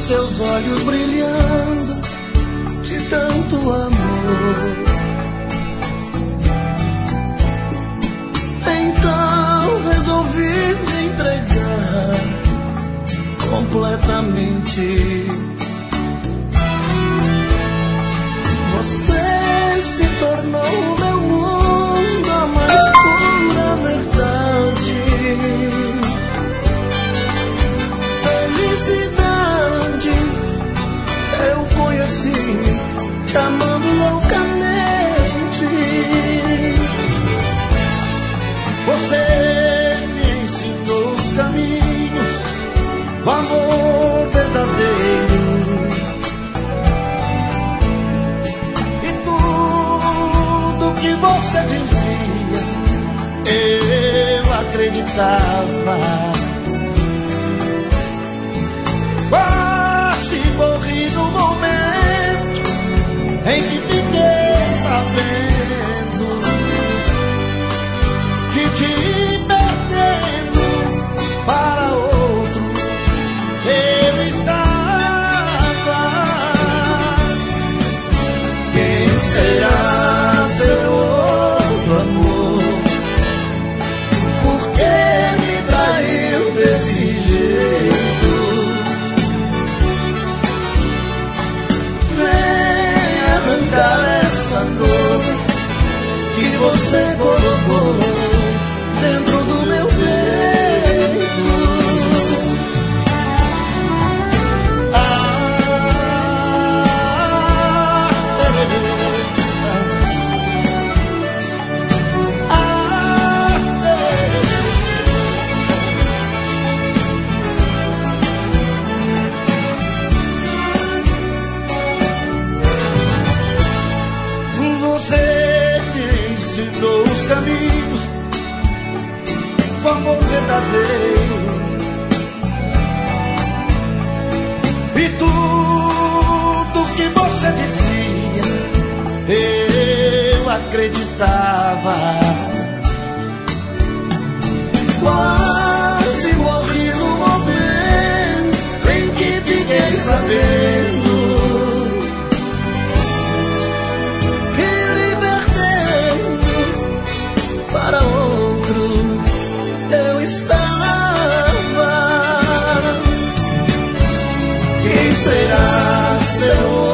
seus olhos brilhando de tanto amor. Então resolvi me entregar completamente. Você se tornou o meu mundo, a mais pura verdade. Felicidade eu conheci, te amando loucamente. Você me ensinou os caminhos do amor verdadeiro. E tudo que você dizia eu acreditava. Quase morri no momento em que fiquei sabendo que te perdendo para outro eu estava. Quem será seu outro amor? Por que me traiu desse jeito? Vem arrancar essa dor que você colocou dentro do meu peito. Você me ensinou os caminhos do amor verdadeiro. E tudo que você dizia eu acreditava. Quase morri no momento em que fiquei sabendo que libertando para outro eu estava. Quem será seu